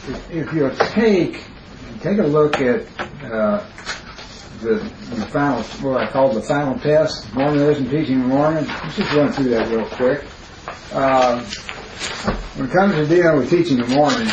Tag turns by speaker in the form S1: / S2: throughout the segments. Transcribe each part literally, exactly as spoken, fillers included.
S1: if, if you'll take take a look at uh, the, the final, what I call the final test, Mormonism, Teaching of Mormon. Let's just run through that real quick. Uh, when it comes to dealing with Teaching of Mormon,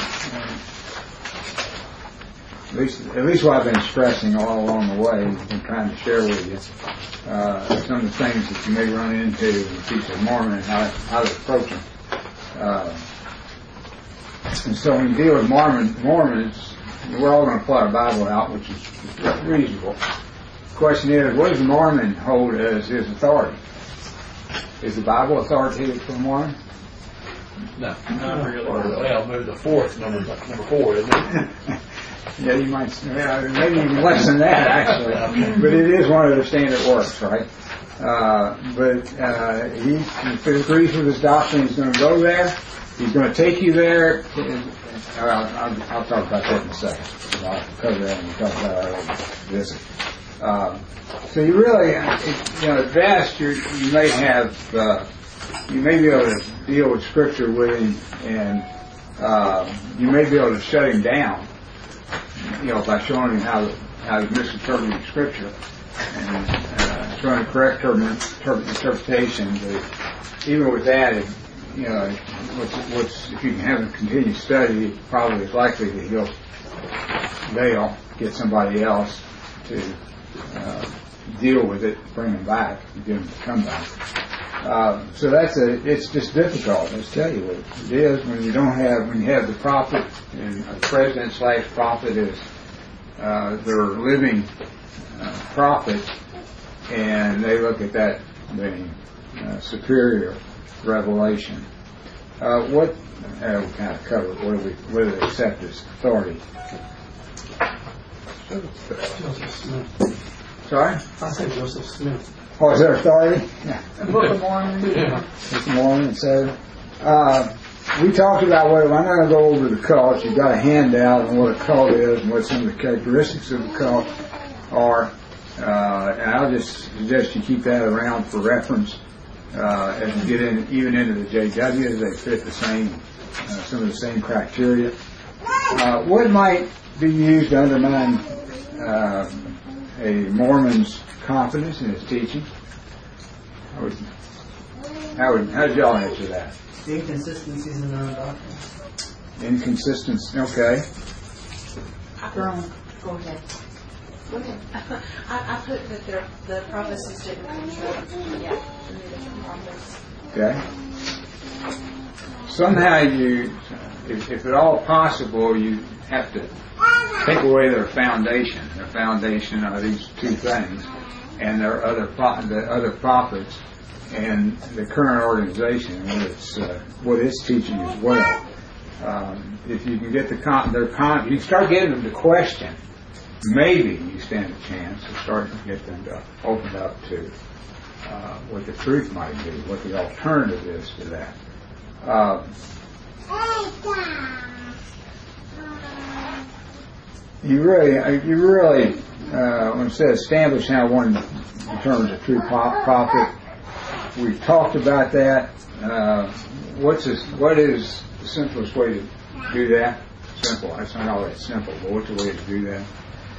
S1: at least, at least what I've been stressing all along the way and trying to share with you, uh, some of the things that you may run into in the Teaching of Mormon and how, how to approach them. Uh, and so when you deal with Mormon, Mormons, we're all going to pull our Bible out, which is reasonable. The question is, what does the Mormon hold as his authority? Is the Bible authoritative for a Mormon?
S2: No, not really. Well, maybe the fourth, number, number four, isn't it?
S1: Yeah, you might, yeah, maybe even less than that, actually. But it is one of the standard works, right? Uh, but uh, he, if he agrees with his doctrine, he's going to go there. He's going to take you there. I'll, I'll, I'll talk about that in a second. I'll cover that when we talk about our visit. Uh, so you really, you know, at best, you you may have, uh, you may be able to deal with Scripture with him, and uh, you may be able to shut him down, you know, by showing him how how he's misinterpreting Scripture and uh, showing a correct interpretation. But even with that, it, you know, what's, what's, if you can have a continued study, it probably is likely that he'll they'll get somebody else to uh, deal with it, bring them back, and get them to come back. Uh, so that's a, it's just difficult. Let's tell you what it is when you don't have, when you have the prophet and a president slash prophet is uh, their living uh, prophet, and they look at that being uh, superior revelation. Uh, what uh, we kind of covered whether we whether they accept as authority.
S3: Joseph Smith.
S1: Sorry?
S3: I said Joseph Smith.
S1: Oh, is there authority? Yeah.
S4: The Book of Mormon.
S3: Yeah.
S1: Book of Mormon, et cetera. Uh, we talked about what, I'm not going to go over the cult. You've got a handout on what a cult is and what some of the characteristics of the cult are. Uh, and I'll just suggest you keep that around for reference uh, as you get in, even into the J Ws. They fit the same, uh, some of the same criteria. Uh, what might be used to undermine uh, a Mormon's confidence in his teaching? How would, how would, how did y'all answer that?
S4: The inconsistencies in our doctrine.
S1: Inconsistency, okay.
S5: Go ahead. Go ahead. I, I put that their, the prophecies didn't come true. Yeah, the different prophets.
S1: Okay. Somehow you, if, if at all possible, you have to take away their foundation. Their foundation are these two things, and their other pro- the other prophets, and the current organization, what it's uh, what it's teaching as well. Um, if you can get the con- their con, you start getting them to question. Maybe you stand a chance of starting to get them to open up to uh, what the truth might be, what the alternative is to that. Uh, you really, you really, uh, when it says establish how one determines a true prophet, we've talked about that. Uh, what's this, what is the simplest way to do that? Simple. That's not all that simple, but what's the way to do that?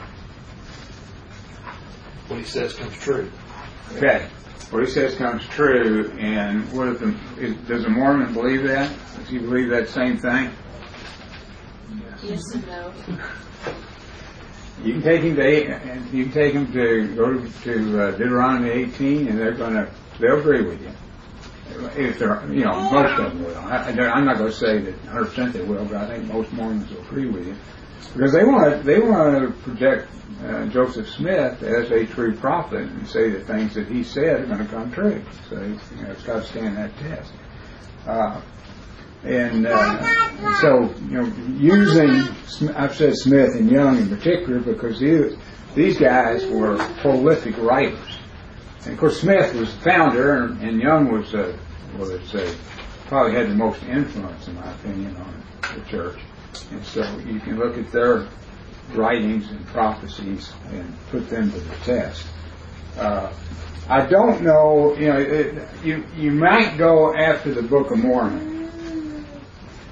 S2: What he says comes true.
S1: Okay. What he says comes true, and what if the, is, does a Mormon believe that? Does he believe that same thing?
S5: Yes and no.
S1: You can take him to you can take him to go to, to uh, Deuteronomy eighteen, and they're going to they'll agree with you. If they're, you know, most of them will. I, I'm not going to say that one hundred percent they will, but I think most Mormons will agree with you because they want to they want to project uh, Joseph Smith as a true prophet and say the things that he said are going to come true. So you know, it's got to stand that test. Uh, and uh, so you know, using I've said Smith and Young in particular because these these guys were prolific writers. And of course, Smith was the founder, and, and Young was, uh, well, it's, uh, probably had the most influence, in my opinion, on the church. And so you can look at their writings and prophecies and put them to the test. Uh, I don't know, you know, it, you you might go after the Book of Mormon.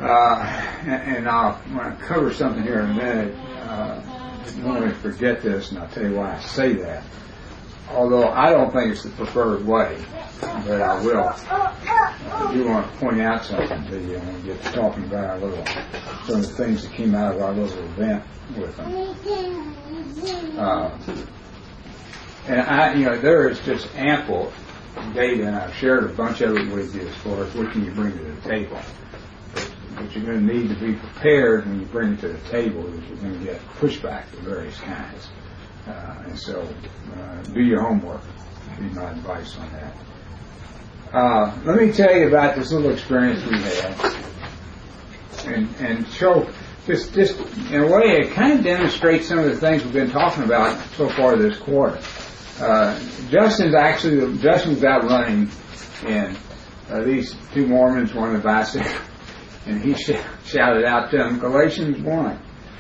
S1: Uh, and, and I'll when I cover something here in a minute, uh, I don't want to forget this, and I'll tell you why I say that. Although I don't think it's the preferred way, but I will. I do want to point out something to you. I want to get to talking about our little, some of the things that came out of our little event with them. Uh, and I, you know, there is just ample data, and I've shared a bunch of it with you as far as what can you bring to the table. But you're going to need to be prepared when you bring it to the table, because you're going to get pushback of various kinds. Uh, and so, uh, do your homework, would be my advice on that. Uh, let me tell you about this little experience we had, and, and show, just, just in a way, it kind of demonstrates some of the things we've been talking about so far this quarter. Uh, Justin's actually, Justin was out running, and uh, these two Mormons were on the bicycle, and he sh- shouted out to them, Galatians one.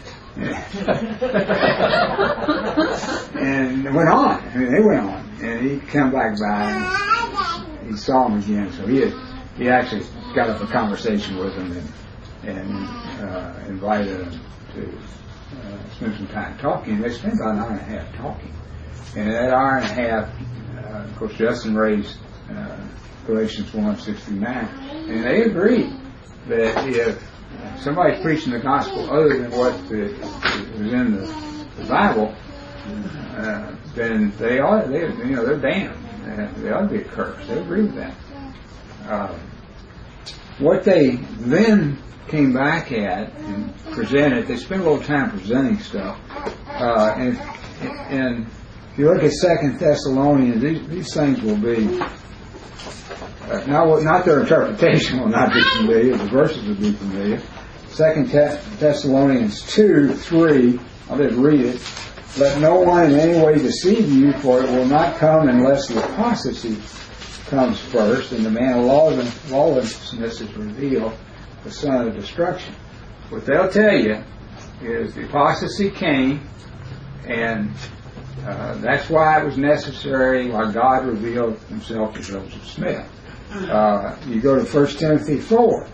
S1: And it went on. I mean, they went on. And he come back by and he saw him again. So he had, he actually got up a conversation with him and, and uh, invited him to uh, spend some time talking. They spent about an hour and a half talking. And in that hour and a half, uh, of course, Justin raised uh, Galatians one, six through nine. And they agreed that if somebody's preaching the gospel other than what the, was in the, the Bible, uh, then they are, they, you know, they're damned. They, they ought to be accursed. They agree with that. Uh, what they then came back at and presented, they spent a little time presenting stuff. Uh, and, and if you look at Second Thessalonians, these, these things will be, Uh, not, not their interpretation will not be familiar. The verses will be familiar. Second Thessalonians two, three. I'll just read it. Let no one in any way deceive you, for it will not come unless the apostasy comes first, and the man of lawlessness is revealed, the son of destruction. What they'll tell you is the apostasy came, and uh, that's why it was necessary, why God revealed himself to Joseph Smith. Uh, you go to First Timothy four.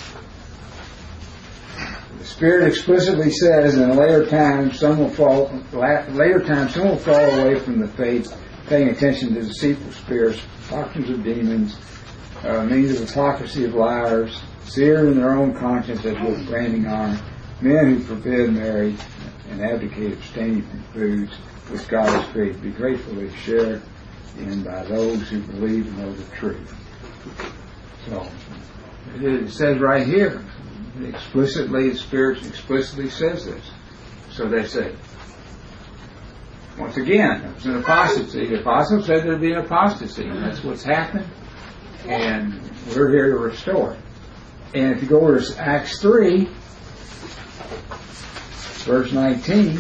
S1: The Spirit explicitly says in later times some will fall later times some will fall away from the faith, paying attention to deceitful spirits, doctrines of demons, uh, means of hypocrisy of liars, seared in their own conscience as with branding iron, men who forbid marriage and advocate abstaining from foods which God has created, be gratefully shared in by those who believe and know the truth. So it says right here, explicitly, the Spirit explicitly says this. So they say, once again, it was an apostasy. The apostle said there'd be an apostasy, and that's what's happened, and we're here to restore it. And if you go over to Acts three, verse nineteen,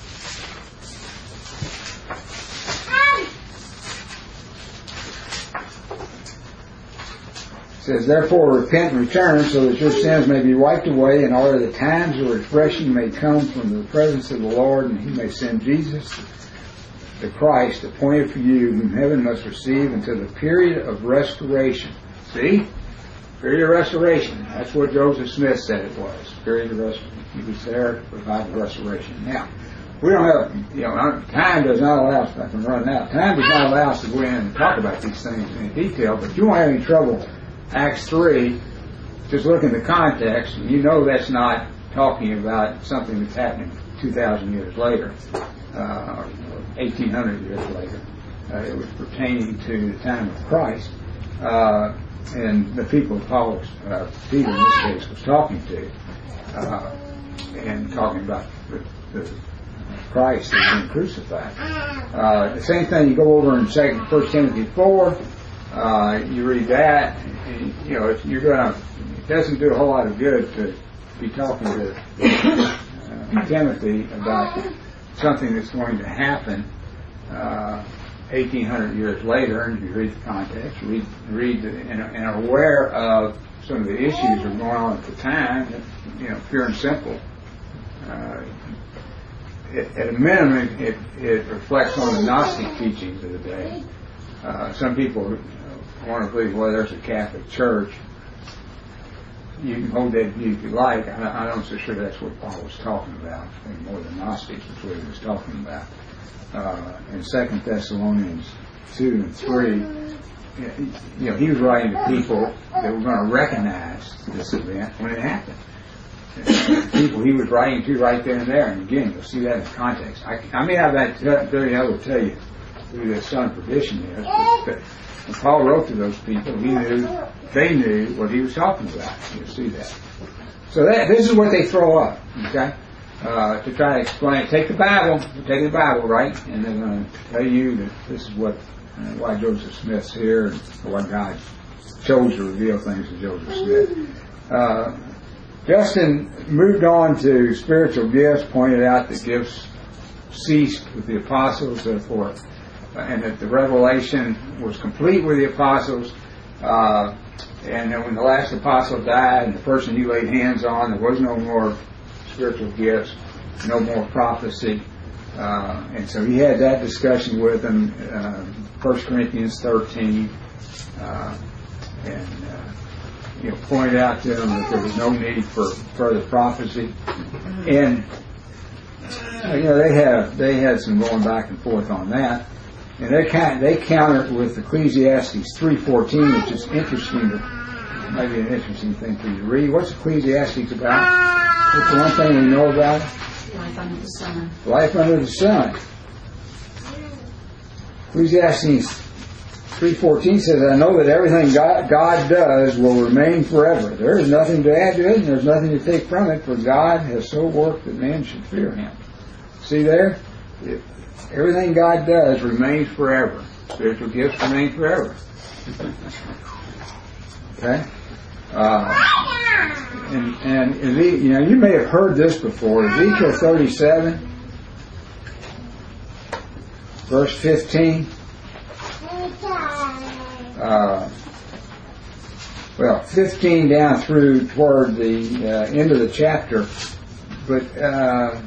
S1: it says, therefore repent and return, so that your sins may be wiped away, in order that times of refreshing may come from the presence of the Lord, and he may send Jesus, the Christ, appointed for you, whom heaven must receive until the period of restoration. See? Period of restoration. That's what Joseph Smith said it was. Period of restoration. He was there to provide the restoration. Now, we don't have, you know, time does not allow us, I can run out, time does not allow us to go in and talk about these things in detail, but you won't have any trouble. Acts three, just look in the context, and you know that's not talking about something that's happening two thousand years later, uh, or eighteen hundred years later. Uh, it was pertaining to the time of Christ, uh, and the people Paul, uh, Peter in this case, was talking to, uh, and talking about the, the Christ that had been crucified. Uh, the same thing, you go over in Second First Timothy four. Uh, you read that, and, you know, you're going to, it doesn't do a whole lot of good to be talking to uh, Timothy about something that's going to happen uh, eighteen hundred years later, and you read the context, read, read the, and, and are aware of some of the issues that were going on at the time, you know, pure and simple. Uh, it, at a minimum, it, it reflects on the Gnostic teachings of the day. Uh, some people want to believe, well, there's a Catholic Church. you can hold that view if you like. I, I'm not so sure that's what Paul was talking about. I think more than Gnostics is what he was talking about. Uh, in Second Thessalonians two and three, you know, he was writing to people that were going to recognize this event when it happened. And people he was writing to right there and there. And again, you'll see that in context. I, I may have that very I will tell you who the son of perdition is. But when Paul wrote to those people, he knew, they knew what he was talking about. You'll see that. So that this is what they throw up, okay? Uh, to try to explain. Take the Bible, take the Bible, right? And they're going to tell you that this is what, uh, why Joseph Smith's here, and why God chose to reveal things to Joseph Smith. Uh, Justin moved on to spiritual gifts, pointed out that gifts ceased with the apostles, therefore, uh, and that the revelation was complete with the apostles. Uh, and then when the last apostle died, and the person he laid hands on, there was no more spiritual gifts, no more prophecy. Uh, and so he had that discussion with them, uh, First Corinthians thirteen, uh, and uh, you know, pointed out to them that there was no need for further prophecy. And uh, you know, they have they had some going back and forth on that, and they kind they countered with Ecclesiastes three fourteen, which is interesting. To, maybe an interesting thing for you to read. What's Ecclesiastes about? What's the one thing we know about it?
S4: Life under the sun.
S1: Life under the sun. Ecclesiastes three fourteen says, I know that everything God, God does will remain forever. There is nothing to add to it, and there's nothing to take from it, for God has so worked that man should fear Him. See there? It, everything God does remains forever. Spiritual gifts remain forever. Okay? Uh, and, and you know, you may have heard this before. Ezekiel thirty-seven, verse fifteen. Uh, well, fifteen down through toward the uh, end of the chapter. But uh,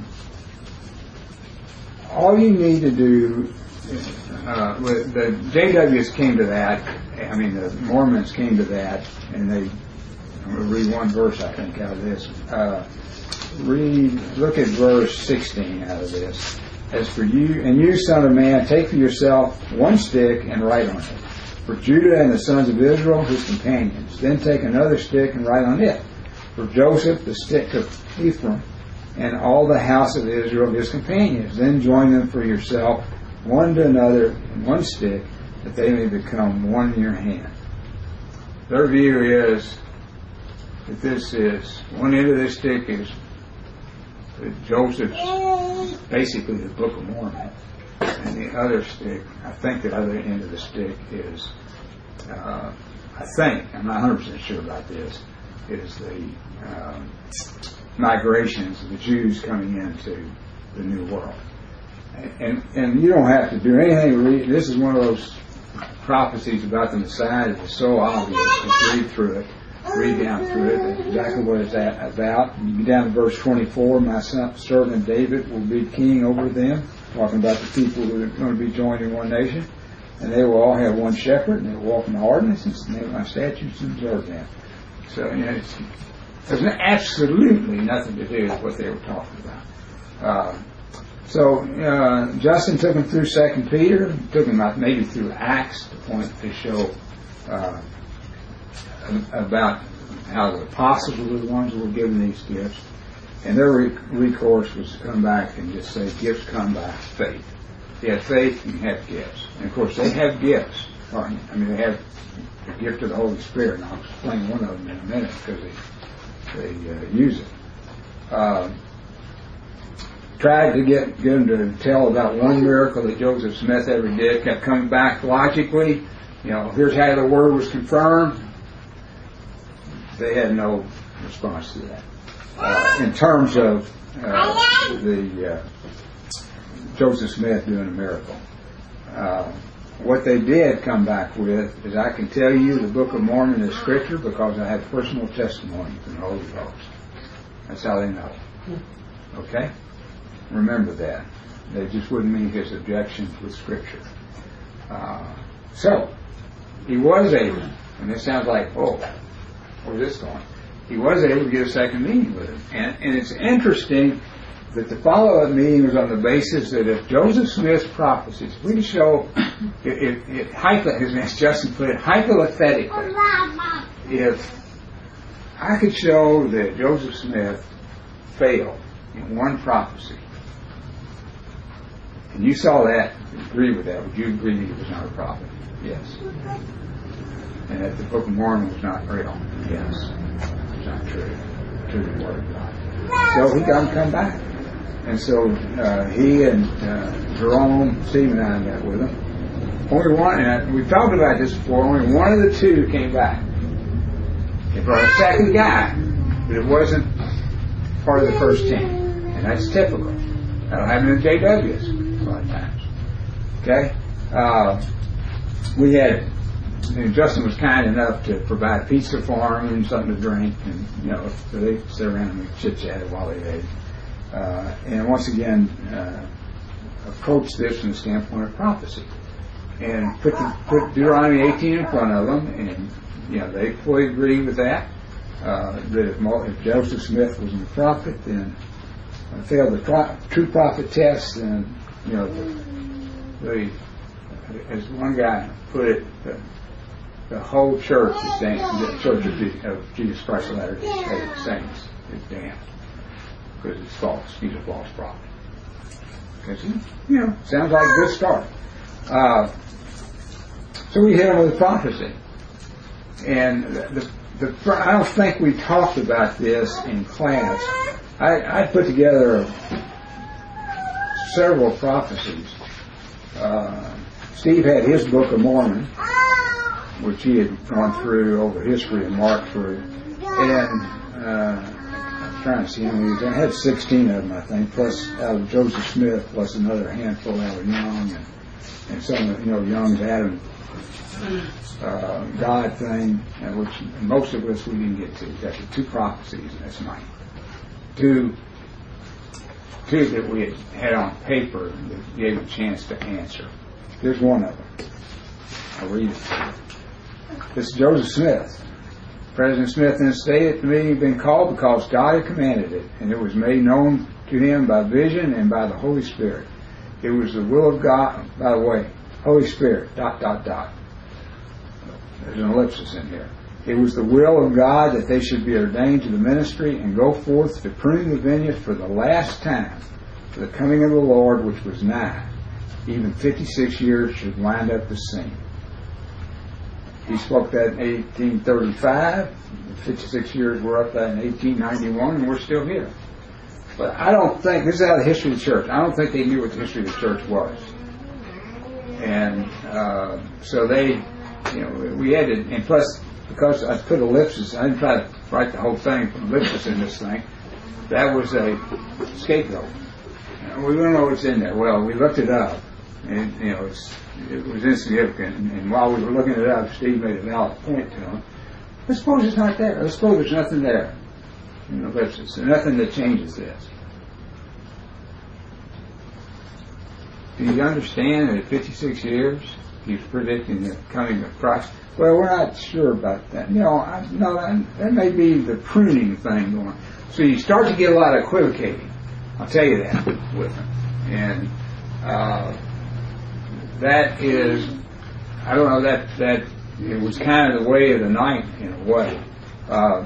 S1: all you need to do, uh, the J Ws came to that. I mean, the Mormons came to that, and they. I'm going to read one verse, I think, out of this. Uh, read, look at verse sixteen out of this. As for you, and you, son of man, take for yourself one stick and write on it. For Judah and the sons of Israel, his companions. Then take another stick and write on it. For Joseph, the stick of Ephraim, and all the house of Israel, his companions. Then join them for yourself, one to another, in one stick, that they may become one in your hand. Their view is that this is, one end of this stick is Joseph's, basically the Book of Mormon, and the other stick, I think the other end of the stick is, uh, I think, I'm not one hundred percent sure about this, is the um, migrations of the Jews coming into the New World. And and you don't have to do anything to read. This is one of those prophecies about the Messiah that is so obvious. Just read through it. Read down through it. That's exactly what it's at, about. You get down to verse twenty-four. My son, servant David will be king over them. Talking about the people who are going to be joined in one nation. And they will all have one shepherd, and they will walk in the ordinances, and they will have statutes and observe them. So, you know, it's, there's absolutely nothing to do with what they were talking about. Uh, so, uh, Justin took them through Second Peter, took them out maybe through Acts to point to show uh, about how the apostles were the ones who were given these gifts. And their re- recourse was to come back and just say, gifts come by faith. If you have faith, you have gifts. And of course, they have gifts. I mean, they have the gift of the Holy Spirit, and I'll explain one of them in a minute because they, they uh, use it. Uh, tried to get, get them to tell about one miracle that Joseph Smith ever did, kept coming back logically. You know, here's how the word was confirmed. They had no response to that. Uh, in terms of uh, the uh, Joseph Smith doing a miracle. Uh, what they did come back with is, I can tell you the Book of Mormon is Scripture because I have personal testimony from the Holy Ghost. That's how they know. Okay? Remember that. They just wouldn't meet his objections with Scripture. Uh, so, he was able, and this sounds like, oh, where's this going? he was able to get a second meeting with him. And, and it's interesting that the follow-up meeting was on the basis that if Joseph Smith's prophecies, we could show, if, if, if hypo, as Justin put it, hypothetically, if I could show that Joseph Smith failed in one prophecy, and you saw that, agree with that, would you agree that he was not a prophet? Yes. And that the Book of Mormon was not real? Yes. It's not true. True to the Word of God. So he got him to come back. And so uh, he and uh, Jerome, Steve and I met with him. Only one, and we've talked about this before, only one of the two came back. They brought a second guy, but it wasn't part of the first team. And that's typical. That'll happen in J Ws a lot of times. Okay? Uh, we had, and Justin was kind enough to provide pizza for him and something to drink, and, you know, so they sit around and chit-chatted while they ate. Uh, and once again, uh, approach this from the standpoint of prophecy, and put, the, put Deuteronomy eighteen in front of them, and you know they fully agree with that. Uh, that if, Mo, if Joseph Smith was a prophet, then uh, failed the pro- true prophet test, then you know the, the as one guy put it, the, the whole church is damned. The Church of, Jesus, of Jesus Christ of Latter-day Saints is damned. Because it's false. He's a false prophet. Because, you know, sounds like a good start. Uh, so we hit him with a prophecy. And the, the, the, I don't think we talked about this in class. I, I put together several prophecies. Uh, Steve had his Book of Mormon, which he had gone through over history and marked through. And uh, trying to see how many. I had sixteen of them, I think, plus out of Joseph Smith, plus another handful out of Young, and, and some of, you know, Young's Adam uh, God thing, uh, which most of us we didn't get to. Got the two prophecies, and that's mine. Two, two that we had, had on paper that gave a chance to answer. Here's one of them. I'll read it to you. This is Joseph Smith. President Smith then stated the meeting had been called because God had commanded it, and it was made known to him by vision and by the Holy Spirit. It was the will of God, by the way, Holy Spirit, dot, dot, dot. There's an ellipsis in here. It was the will of God that they should be ordained to the ministry and go forth to prune the vineyard for the last time, for the coming of the Lord, which was nigh. Even fifty-six years should wind up the same. He spoke that in eighteen thirty-five. fifty-six years were up that in eighteen ninety-one, and we're still here. But I don't think, this is out of the history of the church, I don't think they knew what the history of the church was. And uh, so they, you know, we had to, and plus, because I put ellipsis, I didn't try to write the whole thing from ellipsis in this thing, that was a scapegoat. You know, we don't know what's in there. Well, we looked it up, and, you know, it's, it was insignificant, and, and while we were looking it up, Steve made a valid point to him. Let's suppose it's not there. Let's suppose there's nothing there. You know, there's nothing that changes this. Do you understand that at fifty-six years, he's predicting the coming of Christ? Well, we're not sure about that. You know, I, no, that, that may be the pruning thing going on. So you start to get a lot of equivocating. I'll tell you that with him. And uh, that is, I don't know, that that it was kind of the way of the night in a way. Uh,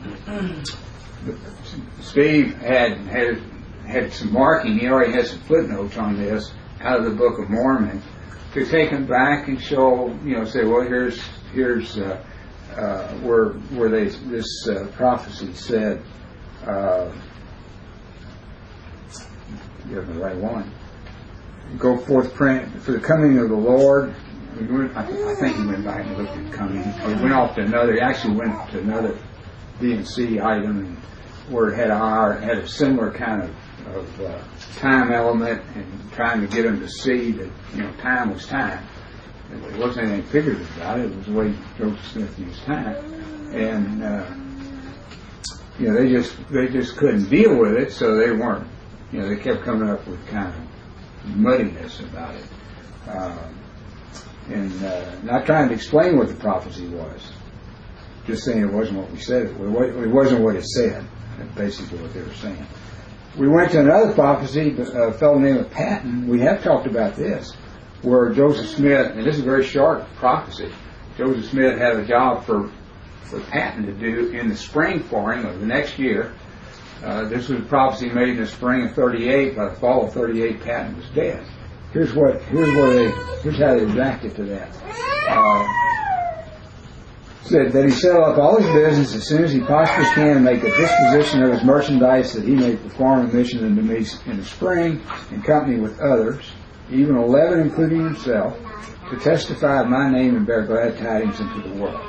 S1: Steve had had had some marking. He already had some footnotes on this out of the Book of Mormon to take them back and show, you know, say, well, here's here's uh, uh, where where they this uh, prophecy said. Uh, you have the right one. Go forth praying for the coming of the Lord. We went, I, I think he went back and looked at coming. He went off to another. He actually went to another D and C item and where it had a had a similar kind of, of uh, time element, and trying to get them to see that, you know, time was time. It wasn't anything figurative about it. It was the way Joseph Smith used time, and uh, you know they just they just couldn't deal with it, so they weren't. You know, they kept coming up with kind of muddiness about it, um, and uh, not trying to explain what the prophecy was. just saying it wasn't what we said. It wa- it wasn't what it said. That's basically what they were saying. We went to another prophecy, a fellow named Patton. We have talked about this, where Joseph Smith, and this is a very short prophecy. Joseph Smith had a job for for Patton to do in the spring for him of the next year. Uh, this was a prophecy made in the spring of thirty-eight. By the fall of thirty-eight, Patton was dead. Here's what here's what they here's how they reacted to that. Uh, said that he settle up all his business as soon as he possibly can, make a disposition of his merchandise that he may perform a mission in the, in the spring in company with others, even eleven including himself, to testify of my name and bear glad tidings into the world.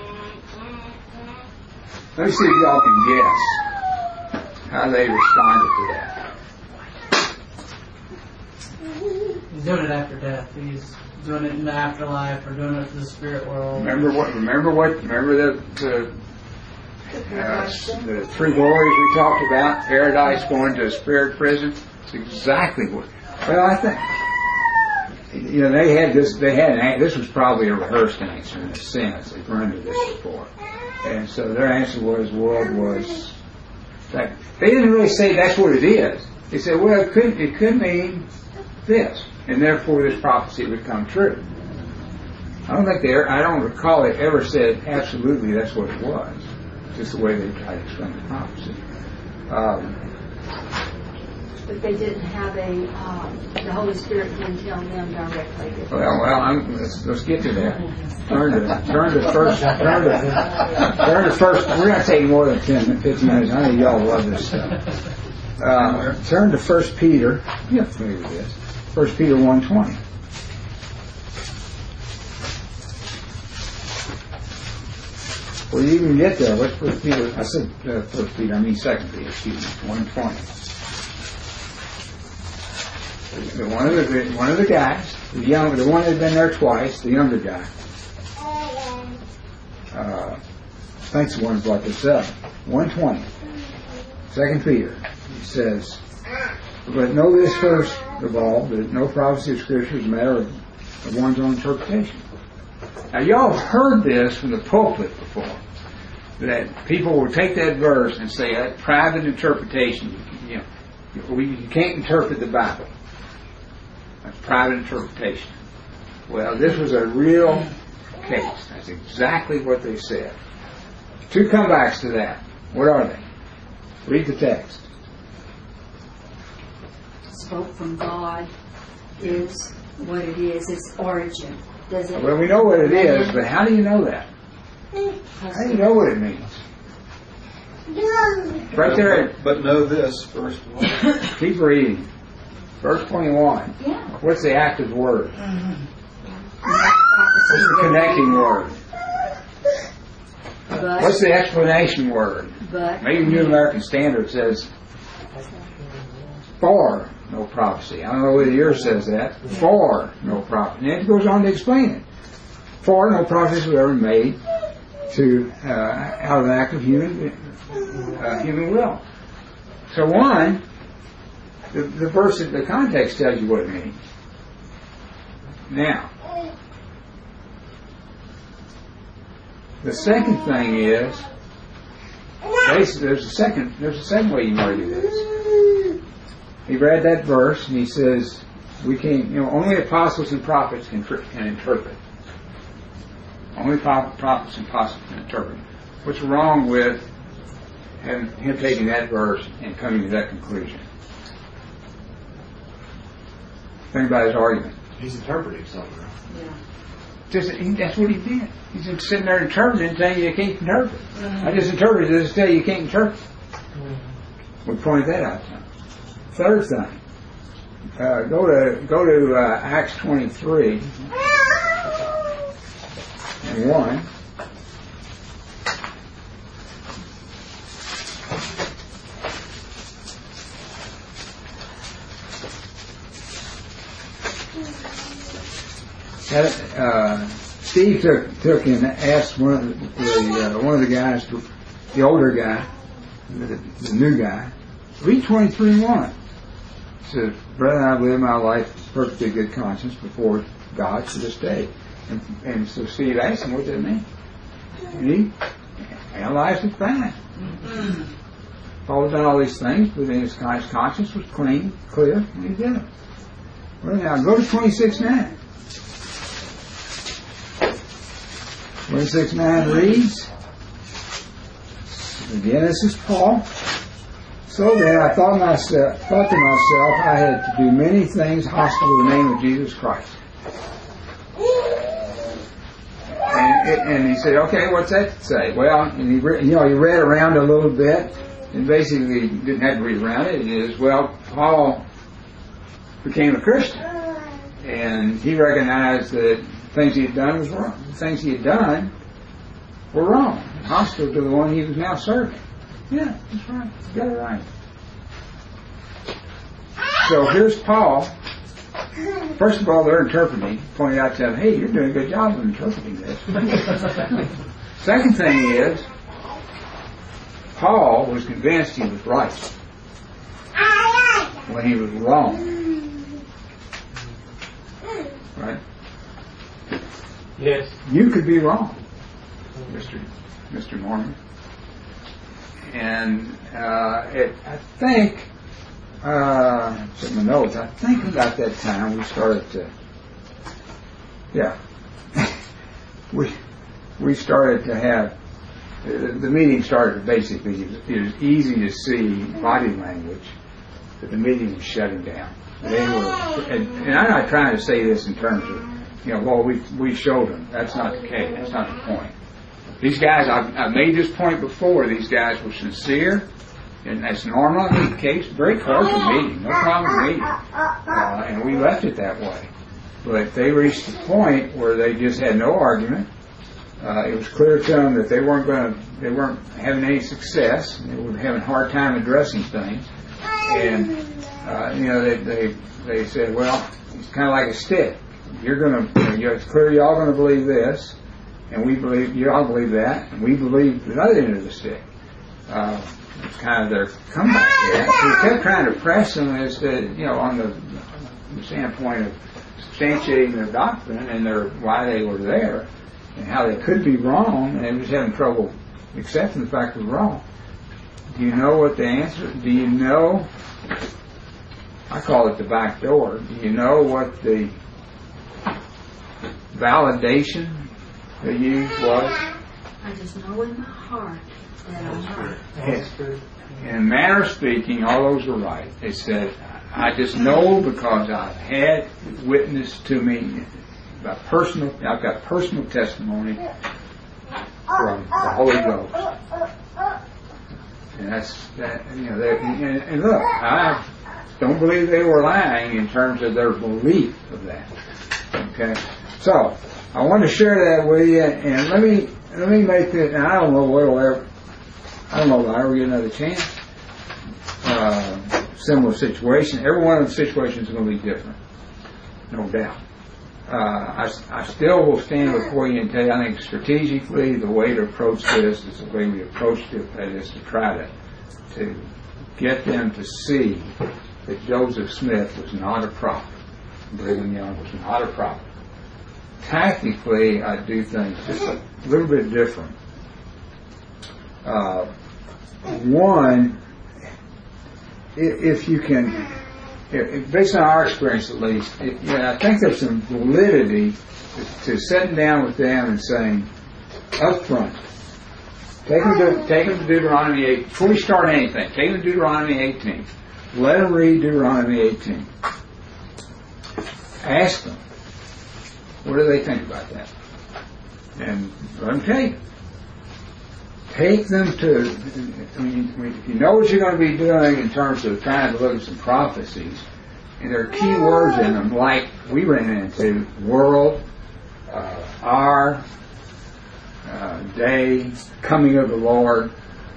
S1: Let me see if y'all can guess how they responded to that.
S4: He's doing it after death. He's doing it in the afterlife, or doing it for the spirit world.
S1: Remember what? Remember what? Remember the the, uh, the three glories we talked about? Paradise going to a spirit prison. It's exactly what. Well, I think you know they had this. They had an, this was probably a rehearsed answer in a sense. They've run to this before, and so their answer was world was. Like, they didn't really say that's what it is. They said, well, it could it could mean this, and therefore this prophecy would come true. I don't think they ever, I don't recall it ever said absolutely that's what it was. Just the way they tried to explain the prophecy. Um,
S6: But they didn't have a, um, the Holy Spirit didn't tell them directly. Did they?
S1: well, well, I'm, let's, let's get to that. Turn to turn to first. Turn to turn to first. We're not taking more than ten, fifteen minutes. I know y'all love this stuff. Uh, turn to First Peter. You're familiar with this. First Peter one twenty. Well, you even get there. What's First Peter? I said uh, First Peter. I mean Second Peter. Excuse me. One twenty. The one of the one of the guys, the young, the one that had been there twice, the younger guy. Uh, thanks, the one who brought this up. One twenty. Second Peter. He says, "But know this first of all, that no prophecy of Scripture is a matter of, of one's own interpretation." Now, y'all have heard this from the pulpit before, that people will take that verse and say that private interpretation. You know, we, you can't interpret the Bible. That's private interpretation. Well, this was a real case. That's exactly what they said. Two comebacks to that. What are they? Read the text.
S6: Spoke from God is what it is. Its origin. Does it?
S1: Well, we know what it is, but how do you know that? How do you know what it means? Right there.
S7: But know this, first of all.
S1: Keep reading. Verse twenty-one.
S6: Yeah.
S1: What's the active word?
S6: Mm-hmm.
S1: What's the connecting word?
S6: But,
S1: What's the explanation word?
S6: but
S1: Maybe New American Standard says for no prophecy. I don't know whether yours says that. For no prophecy. And it goes on to explain it. For no prophecy was ever made to uh, out of an act of human uh, human will. So one, the, the verse, the context tells you what it means. Now, the second thing is, basically, there's a second, there's a second way you can argue this. He read that verse and he says, "We can, you know, only apostles and prophets can, can interpret. Only prophets and apostles can interpret." What's wrong with him, him taking that verse and coming to that conclusion? Think about his argument.
S2: He's interpreting something.
S6: yeah.
S1: Just, he, that's what he did. He's just sitting there interpreting and saying you can't interpret. I just interpreted it to tell you you can't interpret. We pointed that out to him. Third thing, uh, go to go to uh, Acts twenty-three and one. That, uh, Steve took took and asked one of the, the uh, one of the guys, the older guy, the, the new guy, read twenty-three and one. He says, "Brother, I've lived my life with perfectly good conscience before God to this day." And, and so Steve asked him, "What does it mean?" And he analyzed it fine. Paul had done all these things, but his conscience was clean, clear, and he did it. Well, now go to twenty-six nine. twenty-six nine reads, again, this is Paul. So then I thought myself, thought to myself, I had to do many things hostile to the name of Jesus Christ. And, and he said, okay, what's that say? Well, and he, re- you know, he read around a little bit, and basically didn't have to read around it. It is, well, Paul became a Christian, and he recognized that things he had done was wrong. The things he had done were wrong, hostile to the one he was now serving. Yeah, that's right. You got it right. So here's Paul. First of all, they're interpreting, pointing out to him, hey, you're doing a good job of interpreting this. Second thing is, Paul was convinced he was right when he was wrong. Right?
S2: Yes.
S1: You could be wrong, Mister Mister Norman. And uh, it, I think, uh, some of the notes, I think about that time we started to, yeah, we we started to have, the, the meeting started basically, it was, it was easy to see body language that the meeting was shutting down. They were, and, and I'm not trying to say this in terms of, you know, well, we we showed them. That's not the case. That's not the point. These guys, I've, I've made this point before, these guys were sincere, and that's normal in the case, very cordial meeting, no problem with meeting. Uh, and we left it that way. But they reached the point where they just had no argument. Uh, it was clear to them that they weren't going to, they weren't having any success. They were having a hard time addressing things. And, uh, you know, they, they, they said, well, it's kind of like a stick. You're going to, you know, it's clear y'all going to believe this. And we believe, you all believe that, and we believe the other end of the stick. Uh, it's kind of their comeback there. So we kept trying to press them as to, you know, on the, the standpoint of substantiating their doctrine and their why they were there and how they could be wrong, and they was having trouble accepting the fact they were wrong. Do you know what the answer? Do you know? I call it the back door. Do you know what the validation they used was?
S6: I just know in my heart that I'm right.
S1: Yes. In manner of speaking, all those were right. They said, I just know because I've had witness to me about personal, I've got personal testimony from the Holy Ghost. And that's, that, you know, that, and, and look, I don't believe they were lying in terms of their belief of that. Okay? So, I want to share that with you, and let me let me make it. And I don't know whether we'll ever, I don't know if I'll ever get another chance. Uh, similar situation. Every one of the situations is going to be different, no doubt. Uh, I, I still will stand before you and tell you, I think strategically the way to approach this is the way we approached it. That is to try to to get them to see that Joseph Smith was not a prophet. Brigham Young was not a prophet. Tactically, I do things just a little bit different. Uh, one, if you can, if, based on our experience at least, it, you know, I think there's some validity to, to sitting down with them and saying, up front, take them to, take them to Deuteronomy eight, before we start anything, take them to Deuteronomy eighteen. Let them read Deuteronomy eighteen. Ask them, what do they think about that? And let them tell you. Take them to, I mean, if you know what you're going to be doing in terms of trying to look at some prophecies, and there are key words in them like we ran into, world, uh, our, uh, day, coming of the Lord.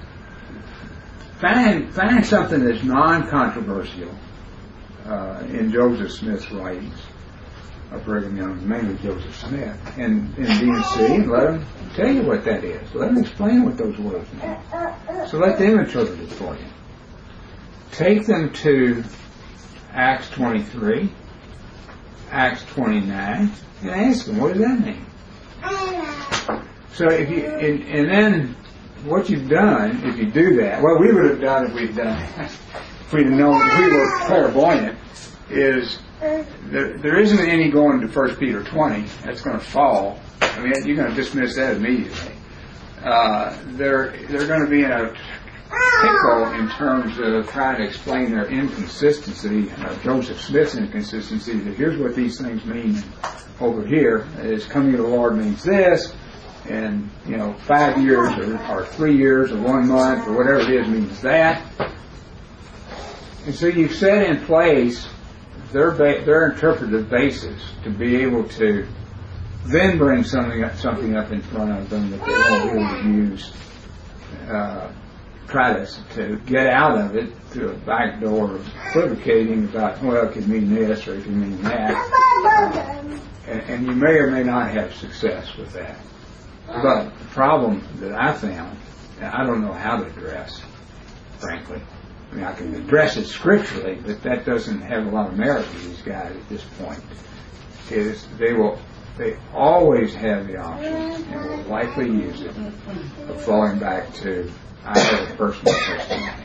S1: Find, find something that's non-controversial uh, in Joseph Smith's writings. Of Brigham Young, mainly Joseph Smith, and in D and C, and let them tell you what that is. Let them explain what those words mean. So let them interpret it for you. Take them to Acts twenty-three, Acts twenty-nine, and ask them, what does that mean? So if you and, and then what you've done, if you do that, what we would have done if we'd done if we'd known if we were clairvoyant, is there, there isn't any going to First Peter twenty. That's going to fall. I mean, you're going to dismiss that immediately. Uh, they're they're going to be in a pickle in terms of trying to explain their inconsistency, uh, Joseph Smith's inconsistency. That here's what these things mean over here. Is coming to the Lord means this, and you know, five years or, or three years or one month or whatever it is means that. And so you've set in place their ba- their interpretive basis to be able to then bring something something up in front of them that they won't really use. Uh, try to, to get out of it through a back door of equivocating about, well, it could mean this or it could mean that. Uh, and, and you may or may not have success with that. But the problem that I found, and I don't know how to address, frankly. I mean, I can address it scripturally, but that doesn't have a lot of merit to these guys at this point, is they will They always have the option, and will likely use it, of falling back to I have a personal testimony.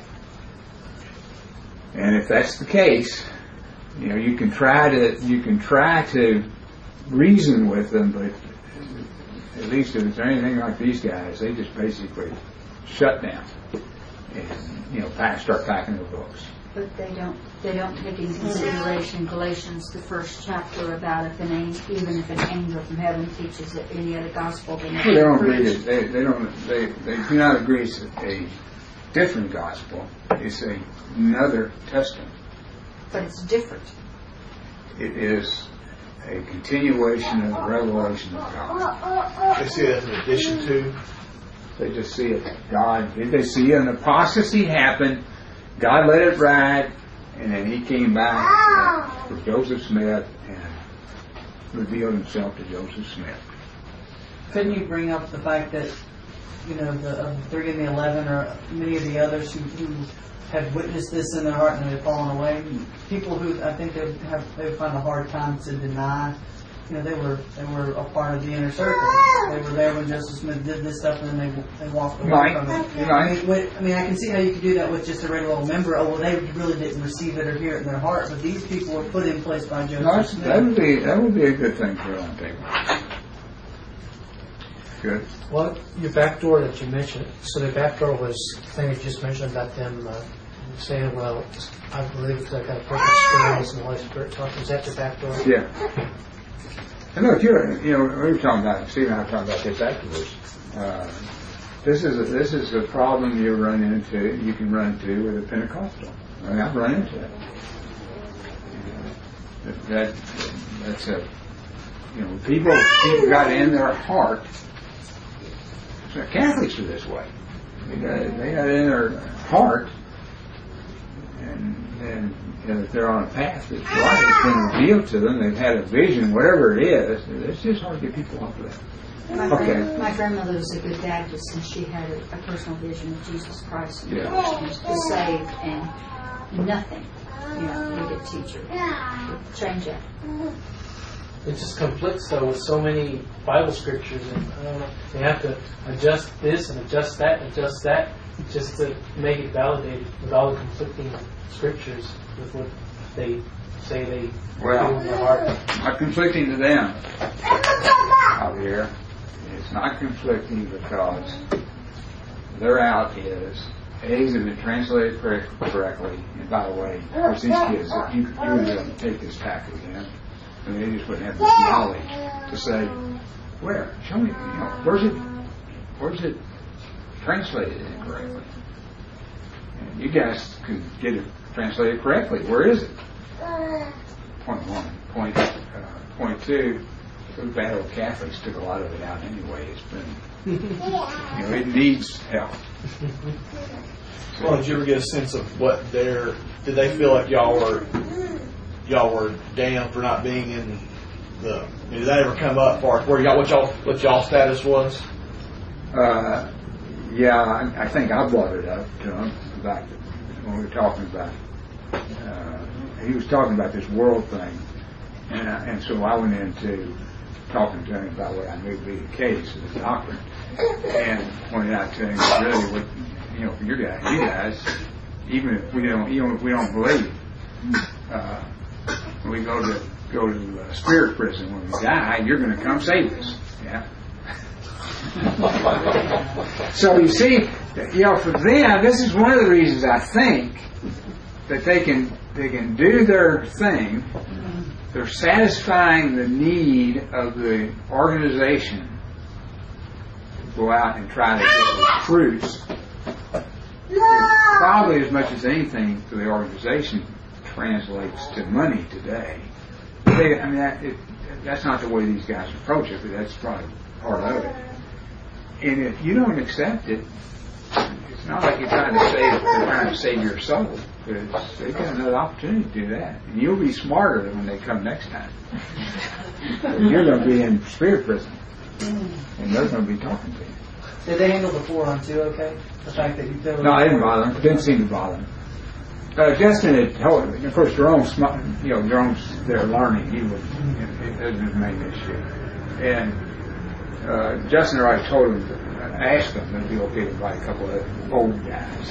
S1: And if that's the case, you know, you can try to you can try to reason with them, but at least if it's anything like these guys, they just basically shut down and you know pack, start packing their books.
S6: But they don't they don't take into consideration Galatians, the first chapter, about if an angel, even if an angel from heaven teaches it any other gospel than
S1: well, they don't agree that they, they don't they, they do not agree it's a different gospel. It's a, another testament.
S6: But it's different.
S1: It is a continuation of the revelation of God.
S2: They see it as an addition to.
S1: They just see it. God. They see an apostasy happen. God let it ride, and then He came back uh, for Joseph Smith and revealed Himself to Joseph Smith.
S4: Couldn't you bring up the fact that, you know, the uh, three and the eleven, or many of the others who, who have witnessed this in their heart and they've fallen away? People who I think they have they find a hard time to deny. You know, they were they were a part of the inner circle. They were there when Joseph Smith did this stuff, and then they they walked away
S1: Right.
S4: from it.
S1: Right.
S4: I mean, what, I mean, I can see how you could do that with just a regular old member. Oh, well, they really didn't receive it or hear it in their heart, but these people were put in place by Joseph
S1: No,
S4: Smith.
S1: that would be that would be a good thing for on table. Good.
S3: Well, your back door that you mentioned, so the back door was the thing you just mentioned about them uh, saying, well, I believe because I got a perfect experience and the Holy Spirit talking. Is that the back door?
S1: Yeah. And look, you're, you know, we were talking about, Steve and I were talking about this afterwards. Uh, this is a, this is a problem you run into, you can run into with a Pentecostal. I mean, I've run into it. You know, that, that's a, you know, people, people got in their heart. So Catholics are this way. They got, they got in their heart, and, and you know, if they're on a path that's right, it's been revealed to them, they've had a vision, whatever it is, it's just hard to get people off of that.
S6: My,
S1: Okay.
S6: grand, my grandmother was a good Baptist, and she had a, a personal vision of Jesus Christ and
S1: Yeah.
S6: she was saved, and nothing, you know, needed teacher would change that.
S3: It just conflicts though with so many Bible scriptures, and I don't know, they have to adjust this and adjust that and adjust that just to make it validated with all the conflicting scriptures with what they say they
S1: Well,
S3: feel in their heart.
S1: not conflicting to them out here. It's not conflicting because their out is A's have been translated correct, correctly. And by the way, of course, these kids, if you, you and them take this tack again, I mean, they just wouldn't have this knowledge to say, where? Show me, you know, where's it, where's it translated incorrectly? And you guys could get it translated correctly. Where is it? Point one. Point, uh, point two, those bad old Catholics took a lot of it out anyway. It's been, you know, it needs help.
S2: Well, did you ever get a sense of what their? Did they feel like y'all were y'all were damned for not being in the? I mean, did that ever come up? Or where y'all what y'all what y'all status was?
S1: Uh, yeah, I, I think I brought it up to him about when we were talking about. Uh, he was talking about this world thing, and I, and so I went into talking to him about what I knew to be the case of the doctrine, and pointed out to him that really what, you know, for your guys, you guys, even if we don't, even if we don't believe, uh, when we go to go to uh, spirit prison when we die, you're going to come save us. Yeah. So you see, you know, for them, this is one of the reasons I think that they can they can do their thing. They're satisfying the need of the organization to go out and try to get recruits. Probably as much as anything to the organization translates to money today. They, I mean, that, it, that's not the way these guys approach it, but that's probably part of it. And if you don't accept it, it's not like you're trying to save, you're trying to save your soul. Because they've got another opportunity to do that. And you'll be smarter than when they come next time. You're going to be in spirit prison. And they're going to be talking to you.
S4: Did they handle the four on two okay? The fact that you feel
S1: No, I didn't bother them. It didn't seem to bother them. Uh, Justin had told me, of course, Jerome's, you know, Jerome's there learning. He was, it isn't his main issue. And uh, Justin already told him, uh, asked him if it'd be okay to invite a couple of old guys.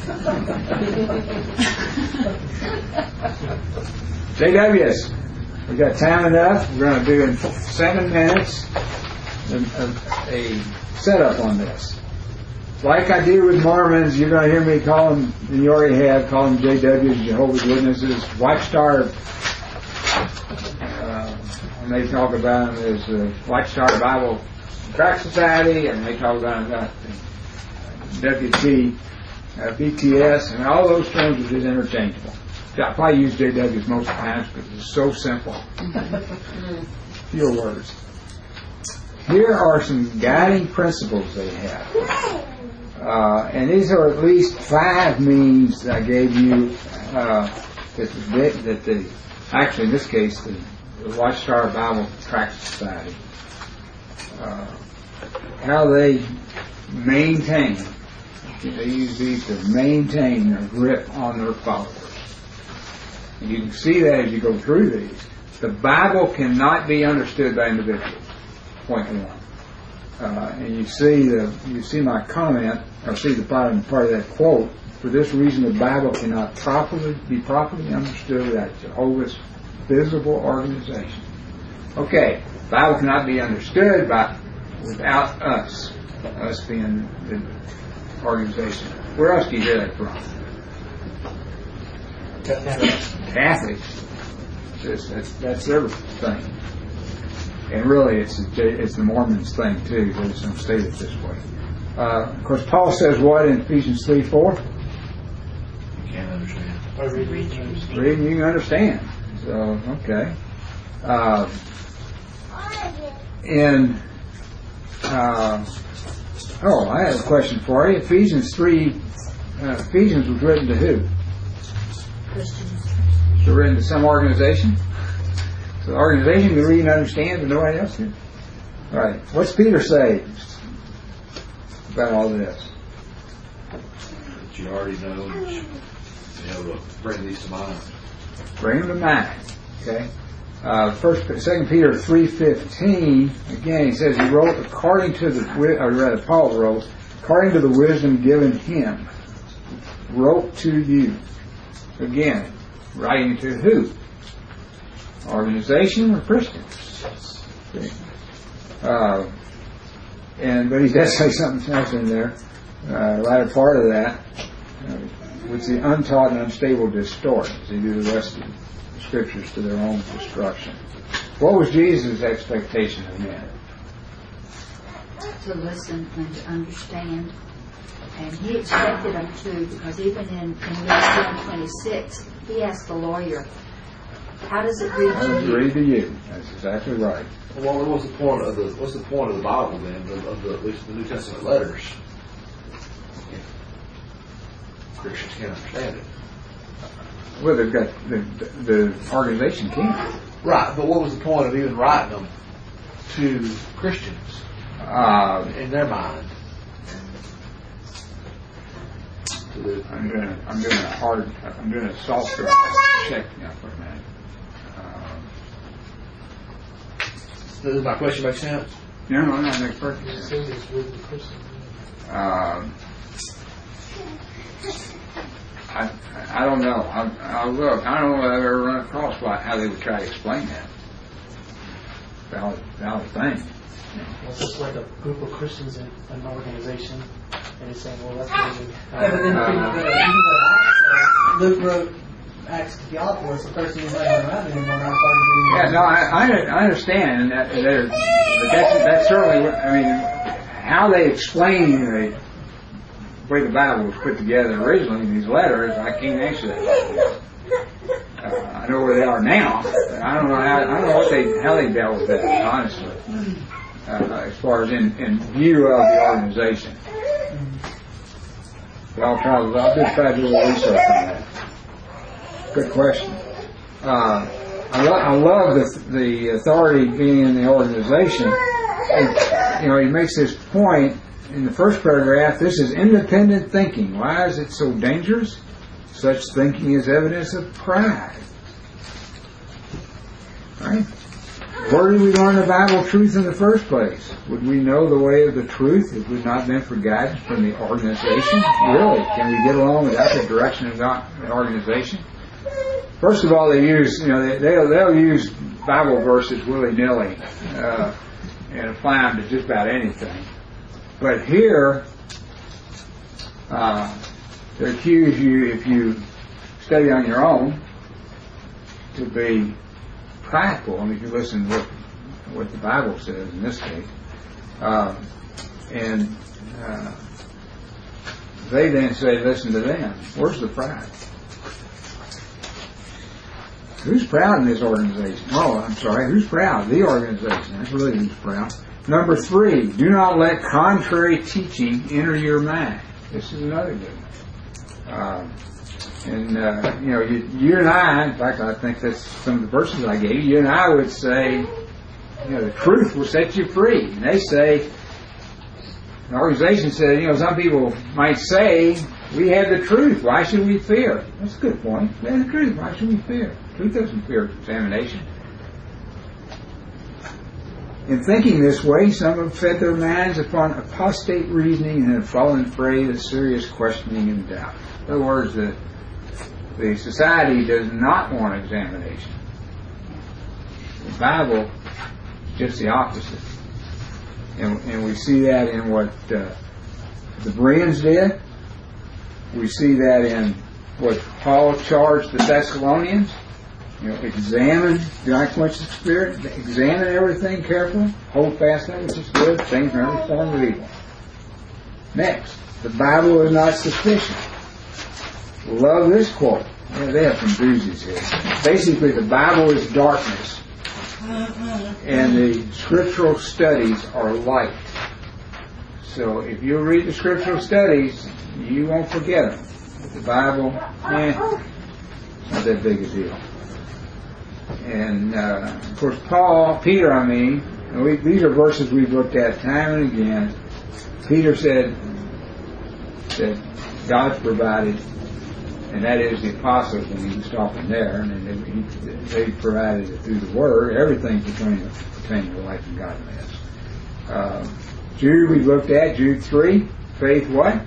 S1: J Ws, we got time enough. We're going to do in seven minutes a, a, a setup on this. Like I do with Mormons, you're going to hear me call them, and you already have, call them J Ws, Jehovah's Witnesses, Watchtower. Uh, and they talk about them as the Watchtower Bible Tract Society, and they talk about them as W T. Uh, B T S, and all those terms are just interchangeable. I probably use J Ws most of the times because it's so simple. Few words. Here are some guiding principles they have. Uh, and these are at least five means that I gave you uh, that, the, that the, actually in this case, the, the Watchtower Bible Tract Society, uh, how they maintain They use these to maintain their grip on their followers. And you can see that as you go through these. The Bible cannot be understood by individuals. Point one. Uh, and you see the you see my comment, or see the part, part of that quote. For this reason, the Bible cannot properly be properly understood without Jehovah's visible organization. Okay, the Bible cannot be understood by without us, us being the organization. Where else do you hear that from? Catholics. That's, that's, that's their thing. And really, it's it's the Mormons' thing too. They just don't state it this way. Uh, of course, Paul says what in Ephesians three four?
S2: You can't understand.
S3: Or read, read, read.
S1: Reading, you can understand. So, okay. Uh, and uh, oh, I have a question for you. Ephesians three. Uh, Ephesians was written to who?
S6: Christians.
S1: So written to some organization. So the organization can read and understand, but nobody else can. All right. What's Peter say about all this?
S2: That you already know, and you know, to bring these to mind.
S1: Bring them to mind. Okay. Uh, first, Second Peter three fifteen. Again, he says he wrote according to the, or rather, Paul wrote according to the wisdom given him. Wrote to you. Again, writing to who? Organization or Christians? Okay. Uh, and but he does say something else in there. Uh, latter part of that, uh, which the untaught and unstable distort, as they do the rest of the scriptures to their own destruction. What was Jesus' expectation of men?
S6: To listen and to understand. And he expected them to, because even in, in Luke ten twenty-six, he asked the lawyer, how does it read
S1: How
S6: to
S1: does it
S6: you?
S1: read to you? That's exactly right.
S2: Well, what was the point of the what's the point of the Bible then? Of, of the, at least the New Testament letters. Christians can't understand it.
S1: Well, they've got the, the organization can't.
S2: Right, but what was the point of even writing them to Christians
S1: Uh,
S2: in their mind? To the,
S1: I'm doing a, I'm doing a hard, I'm doing a soft draw check now for a minute. Um,
S2: Does my question make sense?
S1: No, no, no, makes perfect
S3: It
S1: sense.
S3: says it's with the person.
S1: Um, I, I don't know. I, I'll look. I don't know if I've ever run across why, how they would try to explain that. Valid, valid thing.
S3: Well, it's just like a group of Christians in an organization, and he's saying, well, that's really.
S4: Yeah, but then
S3: Uh,
S4: even the, even the Acts, uh, Luke wrote Acts to Theophilus, the person who's not around anymore. Now started reading.
S1: Yeah, no, I, I, I understand, and that, that, but that's, that's certainly, what- I mean, how they explain the way the Bible was put together originally in these letters, I can't answer that. Uh, I know where they are now, but I don't know how, I don't know what they, how they dealt with that, honestly, uh, as far as in, in view of the organization. But I'll try, I'll just try to do a little research on that. Good question. Uh, I, lo- I love the, the authority being in the organization. And, you know, he makes this point in the first paragraph. This is independent thinking. Why is it so dangerous? Such thinking is evidence of pride. Right? Where did we learn the Bible truth in the first place? Would we know the way of the truth if it had not been for guidance from the organization? Really? Can we get along without the direction of the organization? First of all, they use, you know, they, they'll, they'll use Bible verses willy-nilly uh, and apply them to just about anything. But here, uh, they accuse you, if you study on your own, to be prideful. I mean, if you listen to what, what the Bible says in this case. Uh, and uh, they then say, listen to them. Where's the pride? Who's proud in this organization? Oh, I'm sorry. Who's proud? The organization. That's really who's proud. Number three, do not let contrary teaching enter your mind. This is another good one. Um, and, uh, you know, you, you and I, in fact, I think that's some of the verses I gave you, you and I would say, you know, the truth will set you free. And they say, the organization says, you know, some people might say, we have the truth. Why should we fear? That's a good point. We have the truth. Why should we fear? Truth doesn't fear examination. In thinking this way, some have fed their minds upon apostate reasoning and have fallen prey to serious questioning and doubt. In other words, the, the society does not want examination. The Bible is just the opposite. And, and we see that in what uh, the Bereans did. We see that in what Paul charged the Thessalonians. You know, examine, do not quench the spirit, examine everything carefully, hold fast that which is good, abstain from every form of evil. Next, the Bible is not sufficient. Love this quote. Yeah, they have some doozies here. Basically, the Bible is darkness, and the scriptural studies are light. So if you read the scriptural studies, you won't forget them. But the Bible, eh, it's not that big a deal. And, uh, of course, Paul, Peter, I mean, and we, these are verses we've looked at time and again. Peter said that God's provided, and that is the apostles when he was talking there, and they, he, they provided it through the Word, everything pertaining, pertaining to life and godliness. Uh, Jude, we've looked at, Jude three, faith what?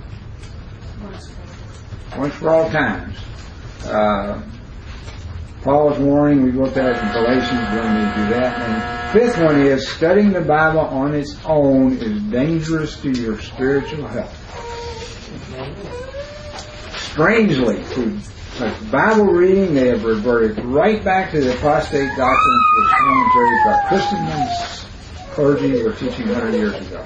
S1: Once for all times. Uh, Paul's warning, we've looked at it in Galatians, we don't need to do that. And the fifth one is, studying the Bible on its own is dangerous to your spiritual health. Strangely, through such Bible reading, they have reverted right back to the apostate doctrines which commentaries by Christendom clergy were teaching one hundred years ago.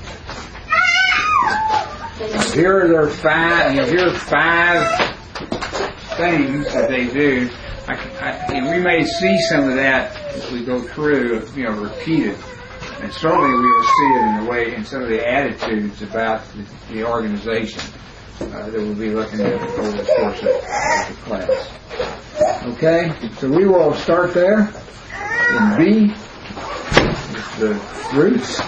S1: Here are their five, you know, here are five things that they do. I, I, and we may see some of that as we go through, you know, repeated. And certainly we will see it in the way, in some of the attitudes about the, the organization uh, that we'll be looking at over the course of, of the class. Okay? So we will start there in B, the roots.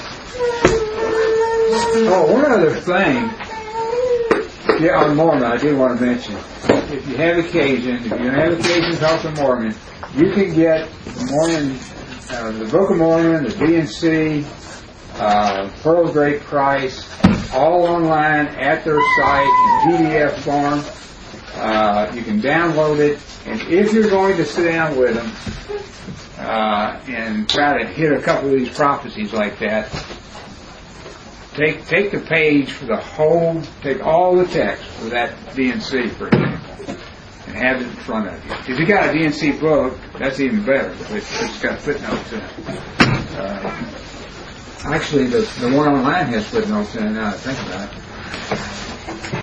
S1: Oh, one other thing. Yeah, on Mormon, I do want to mention. If you have occasion, if you have occasion to talk to Mormon, you can get the Mormon uh, the Book of Mormon, the D and C, uh, Pearl of Great Price, all online at their site in P D F form. Uh, you can download it, and if you're going to sit down with them uh, and try to hit a couple of these prophecies like that, take take the page for the whole, take all the text for that D and C, for example, and have it in front of you. If you got a D and C book, that's even better. It's, it's got footnotes in it. Uh, actually, the the one online has footnotes in it. Now that I think about it.